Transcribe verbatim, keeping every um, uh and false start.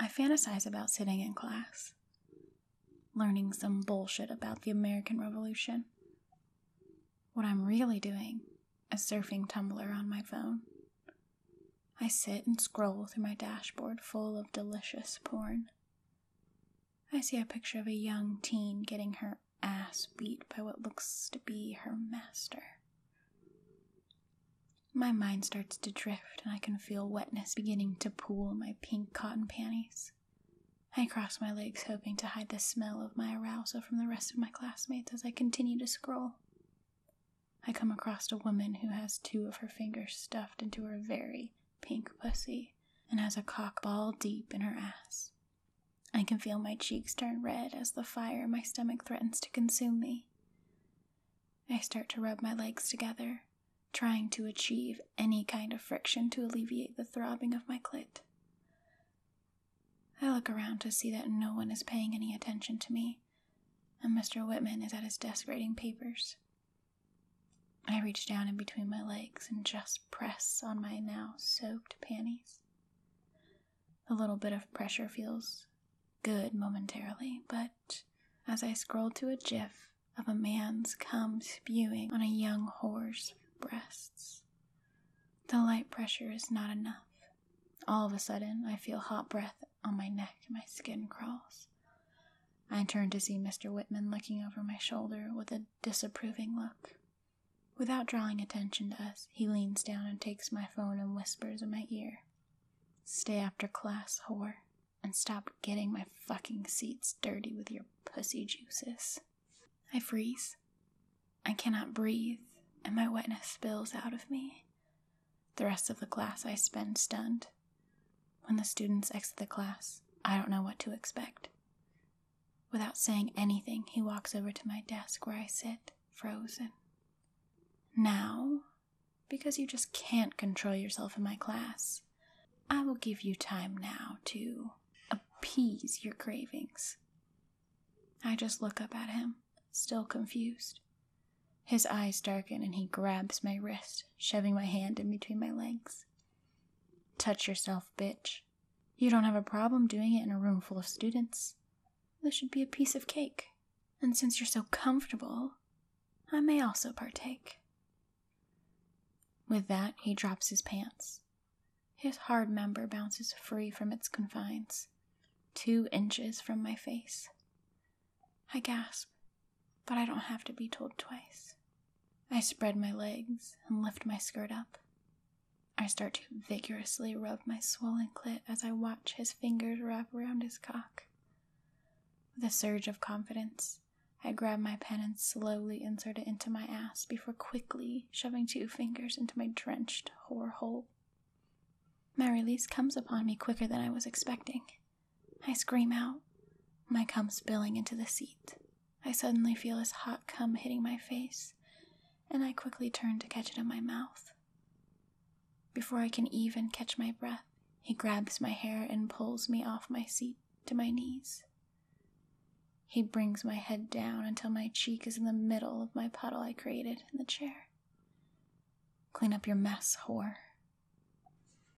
I fantasize about sitting in class, learning some bullshit about the American Revolution. What I'm really doing is surfing Tumblr on my phone. I sit and scroll through my dashboard full of delicious porn. I see a picture of a young teen getting her ass beat by what looks to be her master. My mind starts to drift and I can feel wetness beginning to pool in my pink cotton panties. I cross my legs hoping to hide the smell of my arousal from the rest of my classmates as I continue to scroll. I come across a woman who has two of her fingers stuffed into her very pink pussy and has a cock ball deep in her ass. I can feel my cheeks turn red as the fire in my stomach threatens to consume me. I start to rub my legs together, trying to achieve any kind of friction to alleviate the throbbing of my clit. I look around to see that no one is paying any attention to me, and Mister Whitman is at his desk writing papers. I reach down in between my legs and just press on my now soaked panties. A little bit of pressure feels good momentarily, but as I scroll to a gif of a man's cum spewing on a young whore's breasts, the light pressure is not enough. All of a sudden, I feel hot breath on my neck and my skin crawls. I turn to see Mister Whitman looking over my shoulder with a disapproving look. Without drawing attention to us, he leans down and takes my phone and whispers in my ear, "Stay after class, whore, and stop getting my fucking seats dirty with your pussy juices." I freeze. I cannot breathe, and my wetness spills out of me. The rest of the class I spend stunned. When the students exit the class, I don't know what to expect. Without saying anything, he walks over to my desk where I sit, frozen. "Now, because you just can't control yourself in my class, I will give you time now to appease your cravings." I just look up at him, still confused. His eyes darken and he grabs my wrist, shoving my hand in between my legs. "Touch yourself, bitch. You don't have a problem doing it in a room full of students. This should be a piece of cake. And since you're so comfortable, I may also partake." With that, he drops his pants. His hard member bounces free from its confines, two inches from my face. I gasp, but I don't have to be told twice. I spread my legs and lift my skirt up. I start to vigorously rub my swollen clit as I watch his fingers wrap around his cock. With a surge of confidence, I grab my pen and slowly insert it into my ass before quickly shoving two fingers into my drenched whore hole. My release comes upon me quicker than I was expecting. I scream out, my cum spilling into the seat. I suddenly feel his hot cum hitting my face, and I quickly turn to catch it in my mouth. Before I can even catch my breath, he grabs my hair and pulls me off my seat to my knees. He brings my head down until my cheek is in the middle of my puddle I created in the chair. "Clean up your mess, whore,"